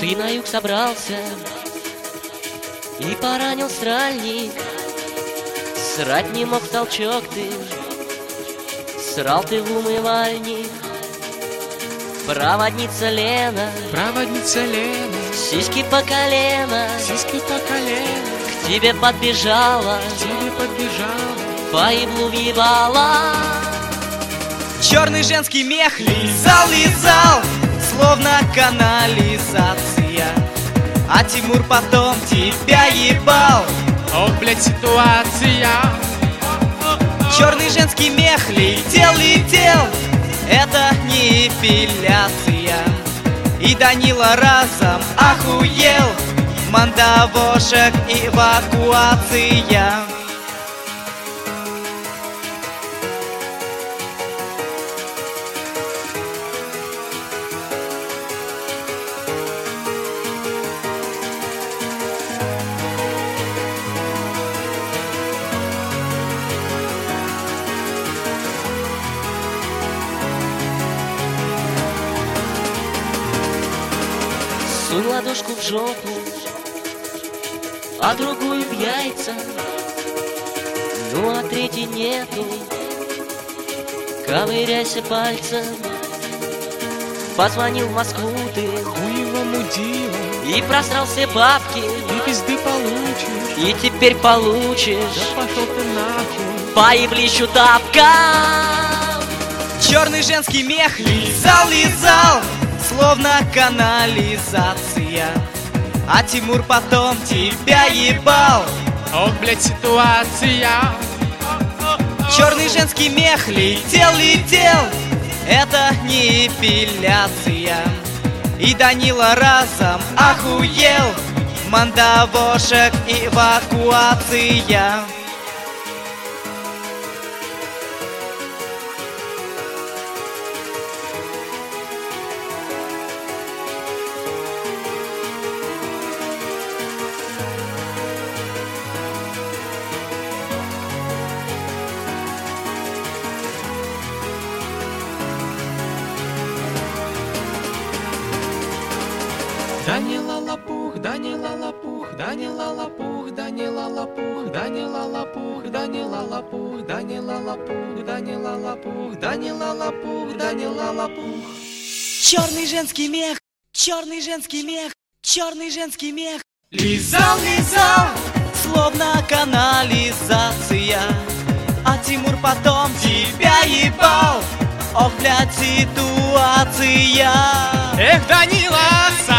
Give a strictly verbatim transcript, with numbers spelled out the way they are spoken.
Ты на юг собрался и поранил сральник. Срать не мог в толчок ты, срал ты в умывальник. Проводница Лена, проводница Лена, сиськи по колено, сиськи по колено, к тебе подбежала, к тебе подбежала, по иглу въебала. Черный женский мех лизал, лизал, словно канализация. А Тимур потом тебя ебал. Ох, блядь, ситуация. Черный женский мех летел, летел, это не эпиляция. И Данила разом охуел, мандавошек эвакуация. Сунь ладошку в жопу, а другую в яйца, ну а третьей нету. Ковыряйся пальцем. Позвонил в Москву ты, хуево мудила, и просрал все бабки, и пизды получишь, и теперь получишь. да пошел ты нахуй по еблищу тапкам. Черный женский мех лизал, лизал, словно канализация. А Тимур потом тебя ебал. Ох, блядь, ситуация. Черный женский мех летел, летел, это не эпиляция. И Данила разом охуел, мандавошек эвакуация. Данила лопух, Данила лопух, Данила лопух, Данила лопух, Данила лопух, Данила лопух, Данила лопух, Данила лопух, Данила лопух, Данила лопух. Черный женский мех, черный женский мех, черный женский мех Лизал, лизал, словно канализация. А Тимур потом тебя ебал. Ох, блядь, ситуация. эх, Данила,